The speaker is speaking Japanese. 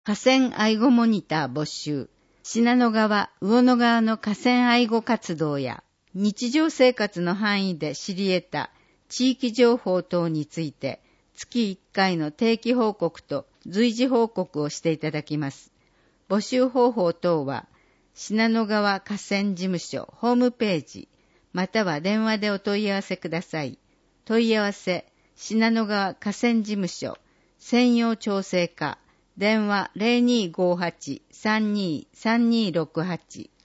河川愛護モニター募集、信濃川、魚野川の河川愛護活動や、日常生活の範囲で知り得た地域情報等について、月1回の定期報告と随時報告をしていただきます。募集方法等は、信濃川河川事務所ホームページ、または電話でお問い合わせください。問い合わせ、信濃川河川事務所、専用調整課、電話 0258-32-3268